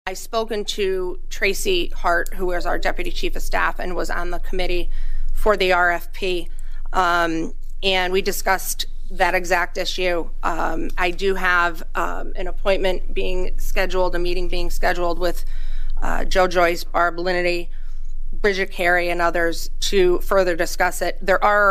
I've spoken to Tracy Hart, who is our Deputy Chief of Staff and was on the committee for the RFP, and we discussed that exact issue. I do have an appointment being scheduled, a meeting being scheduled with Joe Joyce, Barb Linity, Bridget Carey, and others to further discuss it.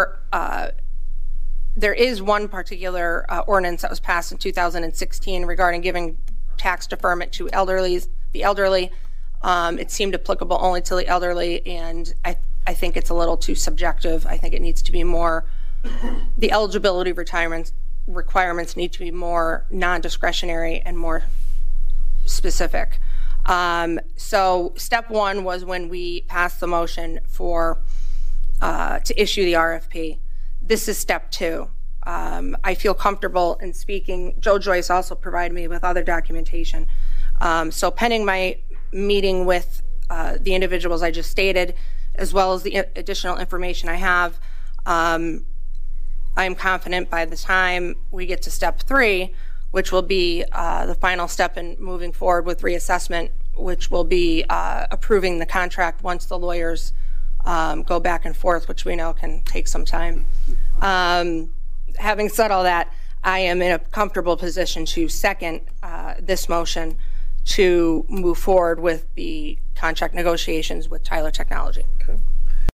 There is one particular ordinance that was passed in 2016 regarding giving tax deferment to the elderly. It seemed applicable only to the elderly, and I think it's a little too subjective. I think it needs to be more, the eligibility requirements need to be more non-discretionary and more specific. So step one was when we passed the motion to issue the RFP. This is step two. I feel comfortable in speaking. Joe Joyce also provided me with other documentation. So pending my meeting with the individuals I just stated, as well as the additional information I have, I am confident by the time we get to step three, which will be the final step in moving forward with reassessment, which will be approving the contract once the lawyers go back and forth, which we know can take some time. Having said all that, I am in a comfortable position to second this motion to move forward with the contract negotiations with Tyler Technology. Okay.